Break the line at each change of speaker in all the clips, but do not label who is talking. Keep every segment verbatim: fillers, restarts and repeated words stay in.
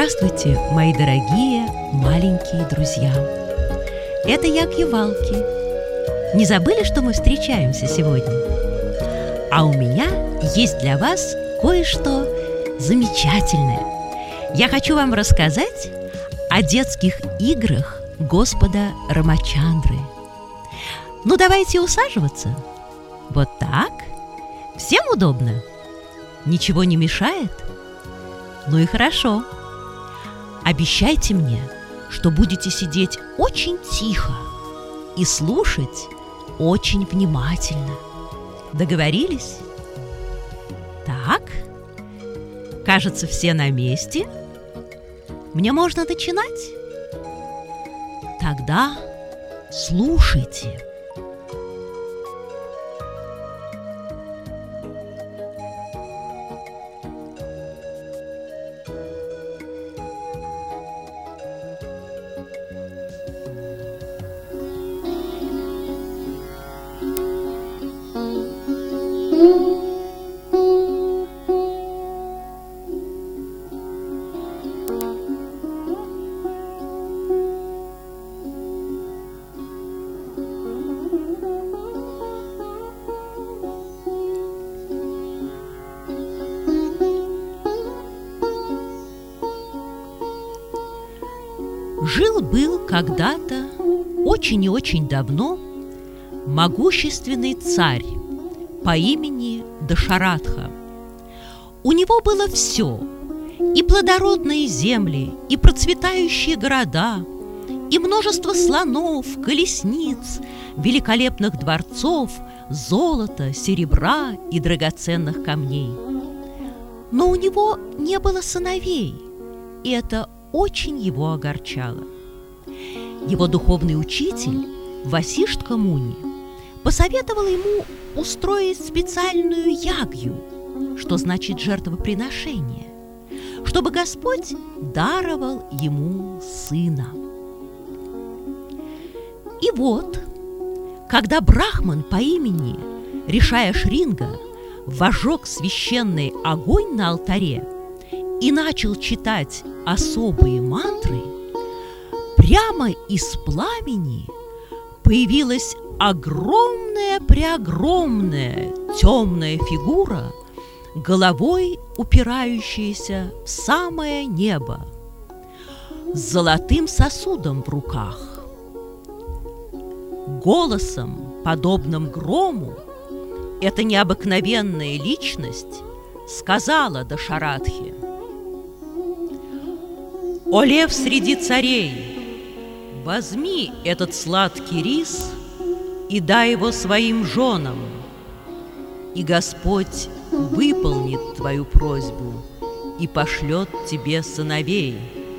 Здравствуйте, мои дорогие маленькие друзья! Это я Кивалки. Не забыли, что мы встречаемся сегодня? А у меня есть для вас кое-что замечательное. Я хочу вам рассказать о детских играх Господа Рамачандры. Ну, давайте усаживаться. Вот так. Всем удобно? Ничего не мешает? Ну и хорошо. Обещайте мне, что будете сидеть очень тихо и слушать очень внимательно. Договорились? Так, кажется, все на месте. Мне можно начинать? Тогда слушайте. Жил-был когда-то, очень и очень давно, могущественный царь по имени Дашаратха. У него было все: и плодородные земли, и процветающие города, и множество слонов, колесниц, великолепных дворцов, золота, серебра и драгоценных камней. Но у него не было сыновей, и это очень его огорчало. Его духовный учитель Васиштха Муни посоветовал ему устроить специальную ягью, что значит жертвоприношение, чтобы Господь даровал ему сына. И вот, когда брахман по имени Ришая Шринга возжег священный огонь на алтаре и начал читать особые мантры, прямо из пламени появилась огромная-преогромная темная фигура, головой упирающаяся в самое небо, с золотым сосудом в руках. Голосом, подобным грому, эта необыкновенная личность сказала Дашаратхе: «О лев среди царей, возьми этот сладкий рис и дай его своим женам, и Господь выполнит твою просьбу и пошлет тебе сыновей».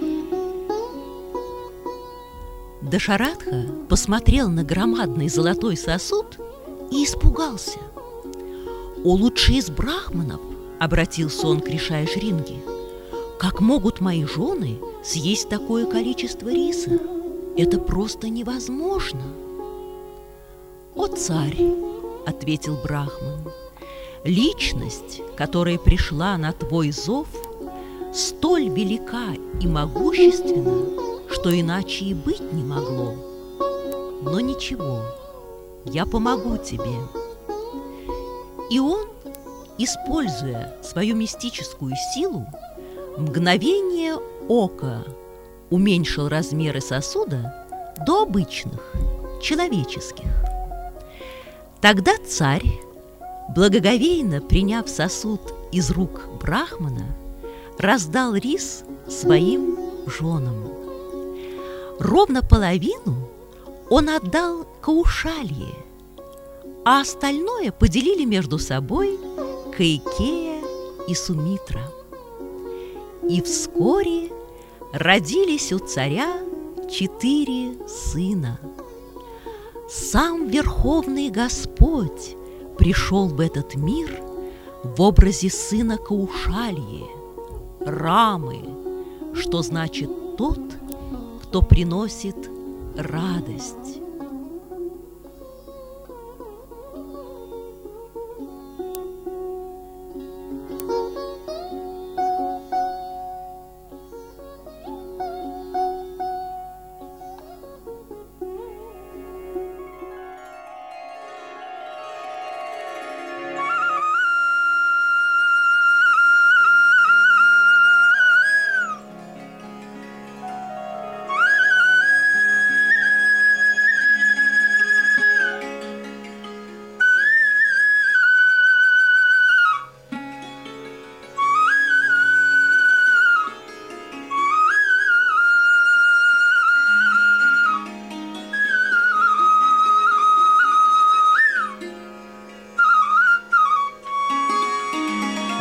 Дашаратха посмотрел на громадный золотой сосуд и испугался. «О лучший из брахманов!» — обратился он к Ришая Шринге. «Как могут мои жены съесть такое количество риса? Это просто невозможно!» «О царь!» — ответил брахман. «Личность, которая пришла на твой зов, столь велика и могущественна, что иначе и быть не могло. Но ничего, я помогу тебе». И он, используя свою мистическую силу, в мгновение ока уменьшил размеры сосуда до обычных, человеческих. Тогда царь, благоговейно приняв сосуд из рук брахмана, раздал рис своим женам. Ровно половину он отдал Каушалье, а остальное поделили между собой Кайкея и Сумитра. И вскоре родились у царя четыре сына. Сам Верховный Господь пришел в этот мир в образе сына Каушальи, Рамы, что значит «тот, кто приносит радость».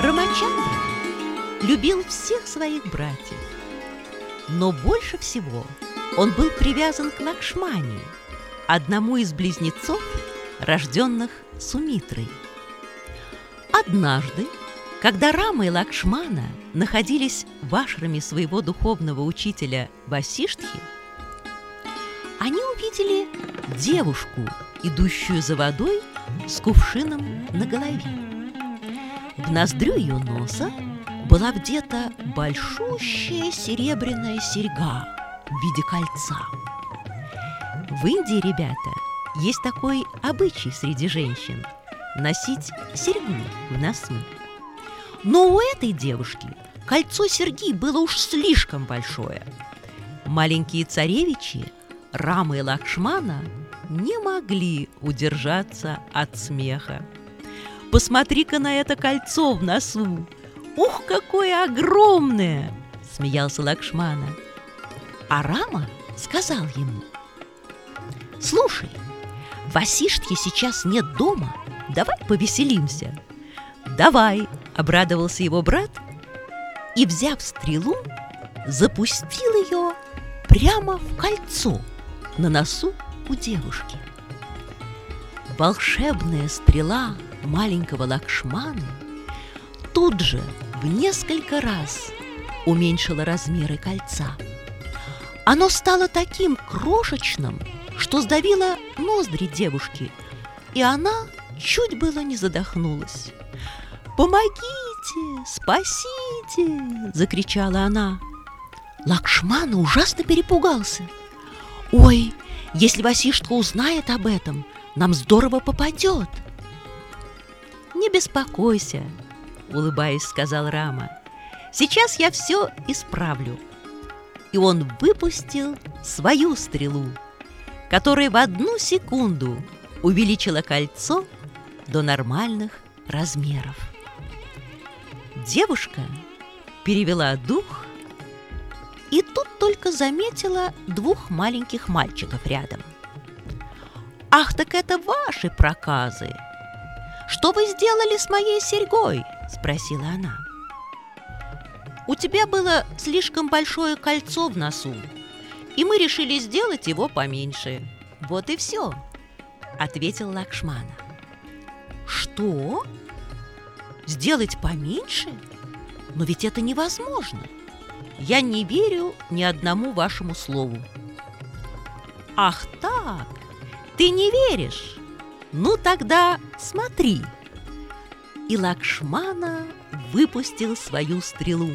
Рамачандра любил всех своих братьев, но больше всего он был привязан к Лакшмане, одному из близнецов, рожденных Сумитрой. Однажды, когда Рама и Лакшмана находились в ашраме своего духовного учителя Васиштхи, они увидели девушку, идущую за водой с кувшином на голове. В ноздрю ее носа была вдета большущая серебряная серьга в виде кольца. В Индии, ребята, есть такой обычай среди женщин – носить серьгу в носу. Но у этой девушки кольцо серьги было уж слишком большое. Маленькие царевичи Рама и Лакшмана не могли удержаться от смеха. «Посмотри-ка на это кольцо в носу! Ух, какое огромное!» – смеялся Лакшмана. А Рама сказал ему: «Слушай, Васиштхи сейчас нет дома, давай повеселимся». «Давай!» – обрадовался его брат и, взяв стрелу, запустил ее прямо в кольцо на носу у девушки. Волшебная стрела маленького Лакшманы тут же в несколько раз уменьшила размеры кольца. Оно стало таким крошечным, что сдавило ноздри девушки, и она чуть было не задохнулась. «Помогите! Спасите!» – закричала она. Лакшмана ужасно перепугался. «Ой, если Васиштха узнает об этом, нам здорово попадет!» «Не беспокойся!» – улыбаясь, сказал Рама. «Сейчас я все исправлю». И он выпустил свою стрелу, которая в одну секунду увеличила кольцо до нормальных размеров. Девушка перевела дух и тут только заметила двух маленьких мальчиков рядом. «Ах, так это ваши проказы! Что вы сделали с моей серьгой?» – спросила она. «У тебя было слишком большое кольцо в носу, и мы решили сделать его поменьше. Вот и все», – ответил Лакшмана. «Что? Сделать поменьше? Но ведь это невозможно. Я не верю ни одному вашему слову». «Ах так, ты не веришь? Ну тогда смотри». И Лакшмана выпустил свою стрелу.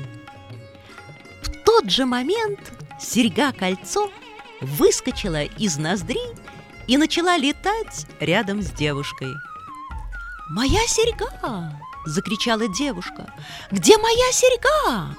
В тот же момент серьга-кольцо выскочила из ноздри и начала летать рядом с девушкой. «Моя серьга!» – закричала девушка. «Где моя серьга?»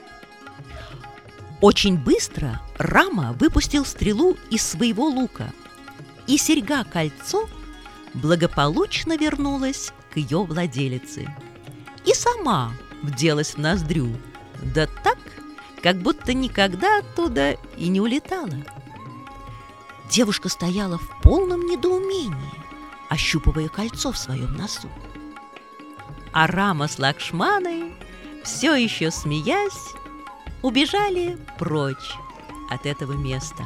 Очень быстро Рама выпустил стрелу из своего лука, и серьга-кольцо благополучно вернулась к ее владелице и сама вделась в ноздрю, да так, как будто никогда оттуда и не улетала. Девушка стояла в полном недоумении, ощупывая кольцо в своем носу. А Рама с Лакшманой, все еще смеясь, убежали прочь от этого места.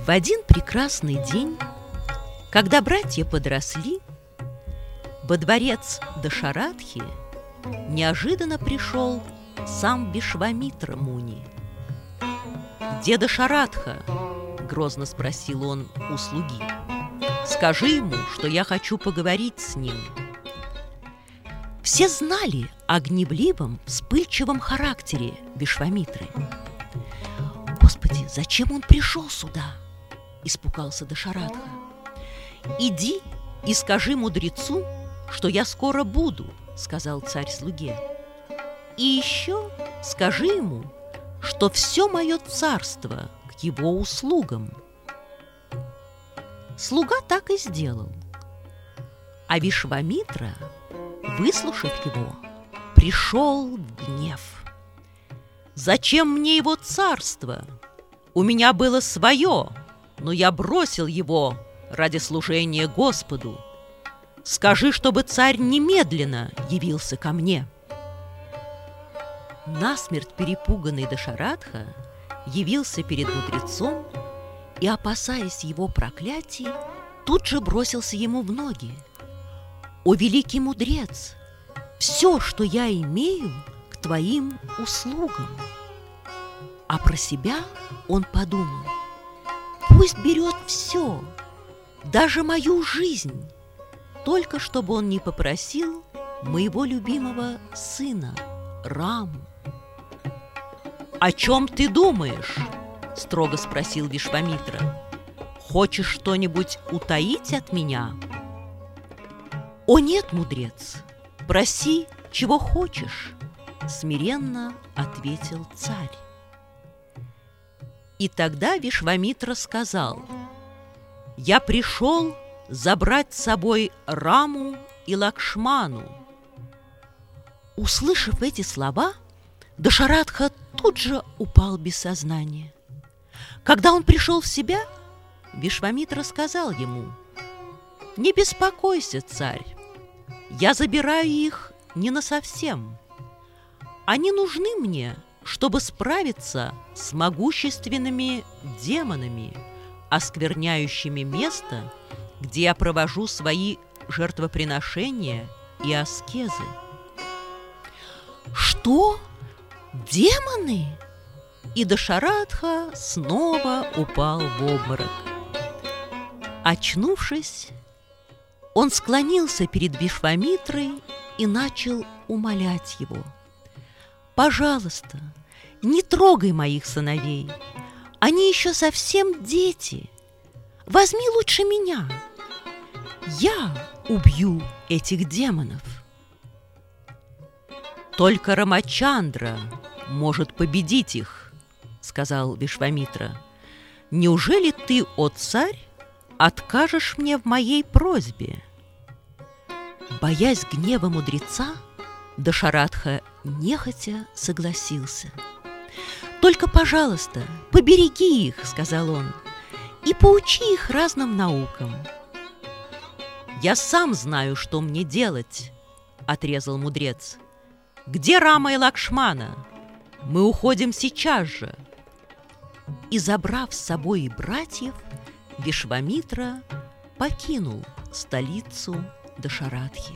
В один прекрасный день, когда братья подросли, во дворец Дашаратхи неожиданно пришел сам Вишвамитра Муни. «Где Дашаратха?» — грозно спросил он у слуги. «Скажи ему, что я хочу поговорить с ним». Все знали о гневливом, вспыльчивом характере Вишвамитры. «Господи, зачем он пришел сюда?» — испугался Дашаратха. «Иди и скажи мудрецу, что я скоро буду», — сказал царь слуге. «И еще скажи ему, что все мое царство к его услугам». Слуга так и сделал. А Вишвамитра, выслушав его, пришел в гнев. «Зачем мне его царство? У меня было свое, но я бросил его ради служения Господу. Скажи, чтобы царь немедленно явился ко мне». Насмерть перепуганный Дашаратха явился перед мудрецом и, опасаясь его проклятий, тут же бросился ему в ноги. «О, великий мудрец, все, что я имею, к твоим услугам». А про себя он подумал: пусть берет все, даже мою жизнь, только чтобы он не попросил моего любимого сына Раму. «О чем ты думаешь?» — строго спросил Вишвамитра. «Хочешь что-нибудь утаить от меня?» «О нет, мудрец, проси, чего хочешь», — смиренно ответил царь. И тогда Вишвамитра сказал: «Я пришел забрать с собой Раму и Лакшману». Услышав эти слова, Дашаратха тут же упал без сознания. Когда он пришел в себя, Вишвамитра сказал ему: «Не беспокойся, царь, я забираю их не насовсем. Они нужны мне, чтобы справиться с могущественными демонами, оскверняющими место, где я провожу свои жертвоприношения и аскезы». «Что? Демоны?» И Дашаратха снова упал в обморок. Очнувшись, он склонился перед Вишвамитрой и начал умолять его: «Пожалуйста, не трогай моих сыновей, они еще совсем дети. Возьми лучше меня, я убью этих демонов». «Только Рамачандра может победить их», — сказал Вишвамитра. «Неужели ты, о царь, откажешь мне в моей просьбе?» Боясь гнева мудреца, Дашаратха нехотя согласился. «Только, пожалуйста, побереги их», — сказал он, — «и поучи их разным наукам». «Я сам знаю, что мне делать», — отрезал мудрец. «Где Рама и Лакшмана? Мы уходим сейчас же». И, забрав с собой и братьев, Вишвамитра покинул столицу Дашаратхи.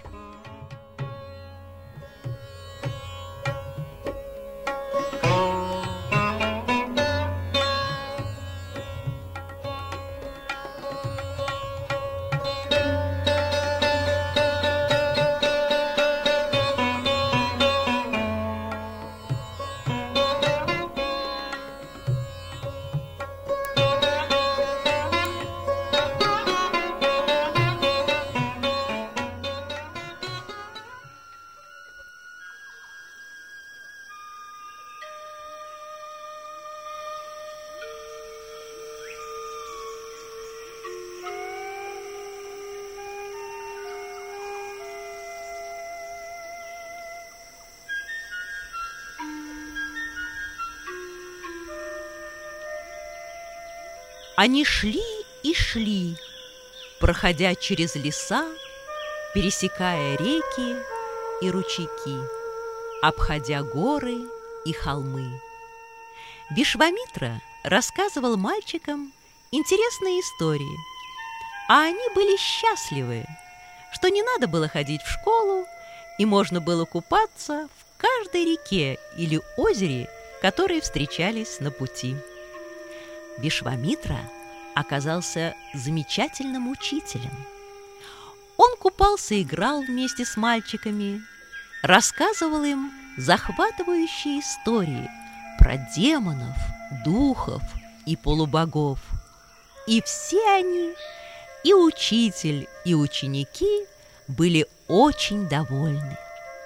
Они шли и шли, проходя через леса, пересекая реки и ручейки, обходя горы и холмы. Вишвамитра рассказывал мальчикам интересные истории. А они были счастливы, что не надо было ходить в школу, и можно было купаться в каждой реке или озере, которые встречались на пути. Вишвамитра оказался замечательным учителем. Он купался и играл вместе с мальчиками, рассказывал им захватывающие истории про демонов, духов и полубогов. И все они, и учитель, и ученики, были очень довольны.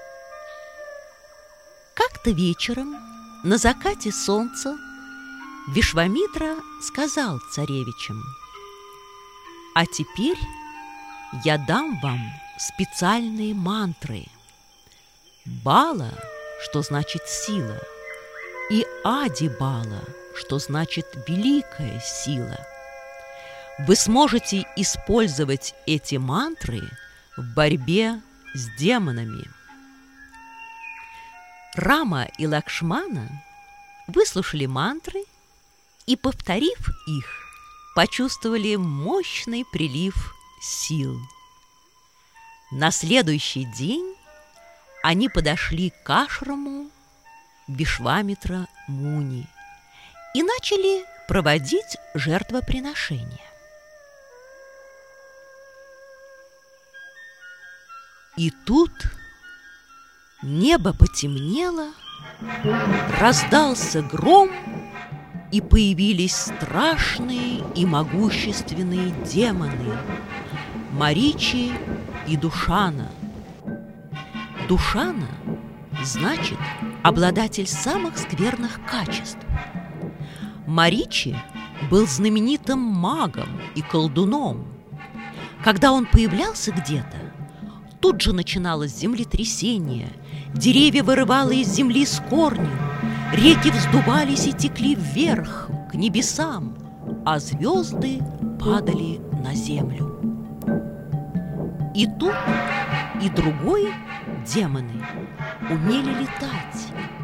Как-то вечером, на закате солнца, Вишвамитра сказал царевичам: «А теперь я дам вам специальные мантры. Бала, что значит сила, и Ади-Бала, что значит великая сила. Вы сможете использовать эти мантры в борьбе с демонами». Рама и Лакшмана выслушали мантры и, повторив их, почувствовали мощный прилив сил. На следующий день они подошли к ашраму Вишвамитра Муни и начали проводить жертвоприношения. И тут небо потемнело, раздался гром, и появились страшные и могущественные демоны – Маричи и Душана. Душана значит обладатель самых скверных качеств. Маричи был знаменитым магом и колдуном. Когда он появлялся где-то, тут же начиналось землетрясение, деревья вырывало из земли с корнем, реки вздувались и текли вверх, к небесам, а звезды падали на землю. И тут, и другой демоны умели летать.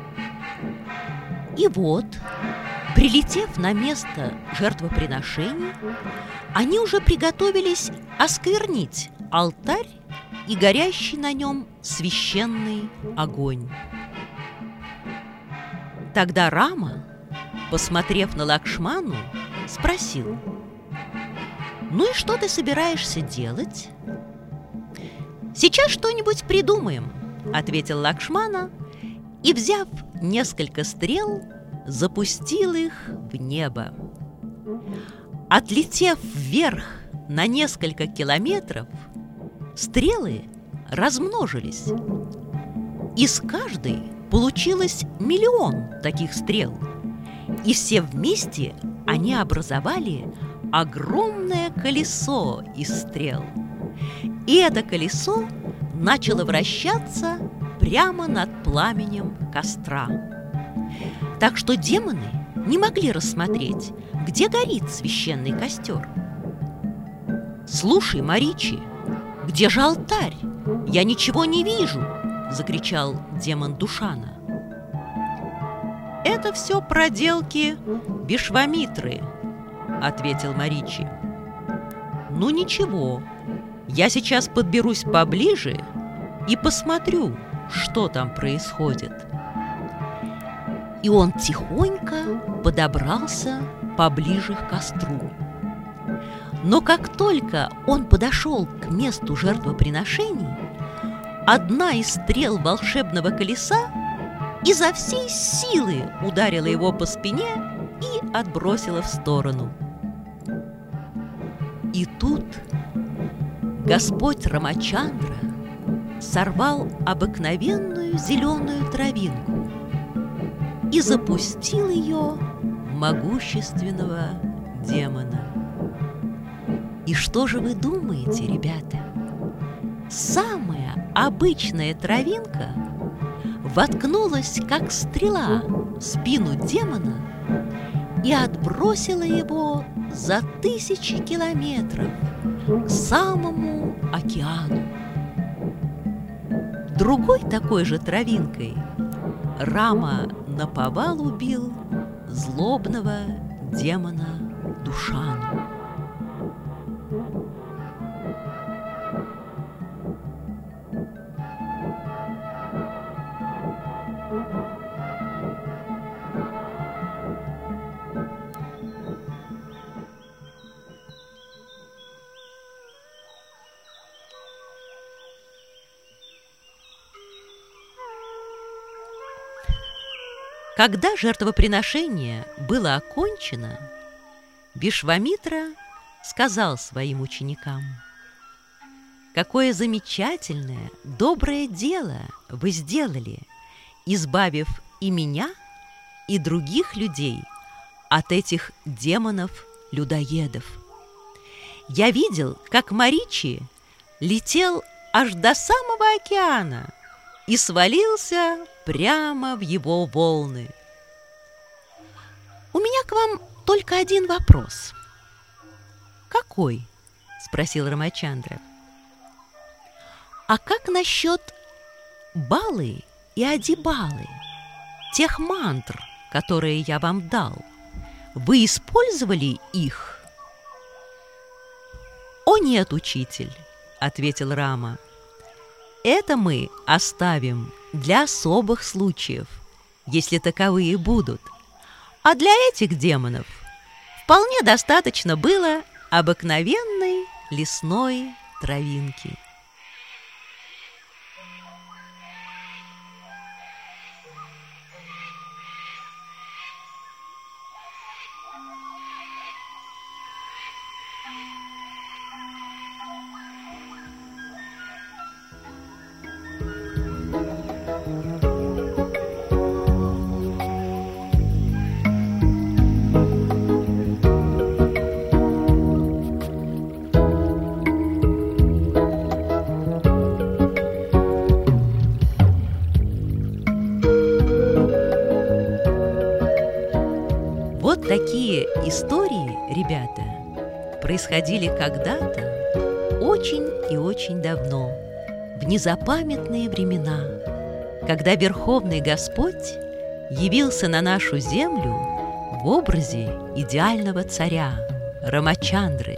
И вот, прилетев на место жертвоприношений, они уже приготовились осквернить алтарь и горящий на нем священный огонь. Тогда Рама, посмотрев на Лакшману, спросил: «Ну и что ты собираешься делать?» «Сейчас что-нибудь придумаем», — ответил Лакшмана, и, взяв несколько стрел, запустил их в небо. Отлетев вверх на несколько километров, стрелы размножились. Из каждой получилось миллион таких стрел, и все вместе они образовали огромное колесо из стрел. И это колесо начало вращаться прямо над пламенем костра. Так что демоны не могли рассмотреть, где горит священный костер. «Слушай, Маричи, где же алтарь? Я ничего не вижу!» — закричал демон Душана. «Это все проделки Вишвамитры», — ответил Маричи. «Ну ничего, я сейчас подберусь поближе и посмотрю, что там происходит». И он тихонько подобрался поближе к костру. Но как только он подошел к месту жертвоприношений, одна из стрел волшебного колеса изо всей силы ударила его по спине и отбросила в сторону. И тут Господь Рамачандра сорвал обыкновенную зеленую травинку и запустил ее в могущественного демона. И что же вы думаете, ребята? Самая обычная травинка воткнулась, как стрела, в спину демона и отбросила его за тысячи километров к самому океану. Другой такой же травинкой Рама наповал убил злобного демона Душану. Когда жертвоприношение было окончено, Вишвамитра сказал своим ученикам: «Какое замечательное, доброе дело вы сделали, избавив и меня, и других людей от этих демонов-людоедов. Я видел, как Маричи летел аж до самого океана и свалился прямо в его волны. У меня к вам только один вопрос». «Какой?» – спросил Рамачандра. «А как насчет Балы и Адибалы, тех мантр, которые я вам дал? Вы использовали их?» «О нет, учитель», – ответил Рама. «Это мы оставим для особых случаев, если таковые будут. А для этих демонов вполне достаточно было обыкновенной лесной травинки». Вот такие истории, ребята, происходили когда-то очень и очень давно, в незапамятные времена, когда Верховный Господь явился на нашу землю в образе идеального царя Рамачандры.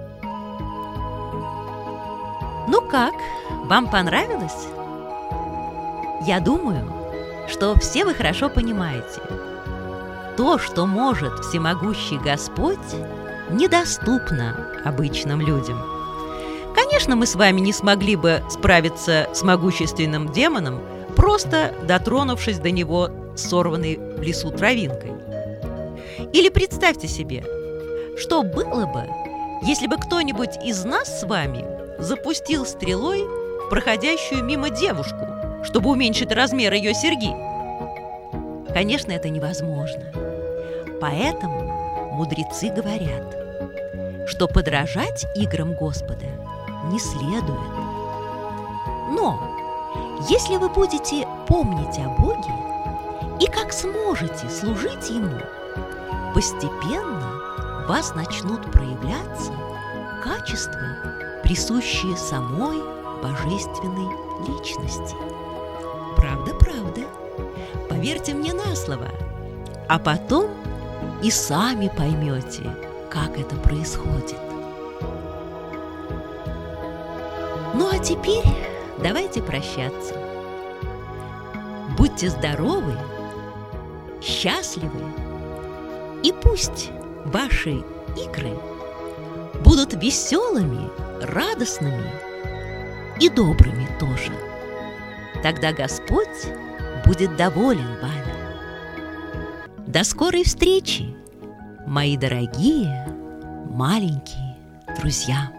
Ну как, вам понравилось? Я думаю, что все вы хорошо понимаете: то, что может всемогущий Господь, недоступно обычным людям. Конечно, мы с вами не смогли бы справиться с могущественным демоном, просто дотронувшись до него сорванной в лесу травинкой. Или представьте себе, что было бы, если бы кто-нибудь из нас с вами запустил стрелой проходящую мимо девушку, чтобы уменьшить размер ее серьги. Конечно, это невозможно. Поэтому мудрецы говорят, что подражать играм Господа не следует. Но если вы будете помнить о Боге и как сможете служить Ему, постепенно в вас начнут проявляться качества, присущие самой божественной личности. Правда, правда. Поверьте мне на слово. А потом и сами поймете, как это происходит. Ну а теперь давайте прощаться. Будьте здоровы, счастливы, и пусть ваши игры будут веселыми, радостными и добрыми тоже. Тогда Господь будет доволен вами. До скорой встречи, мои дорогие маленькие друзья!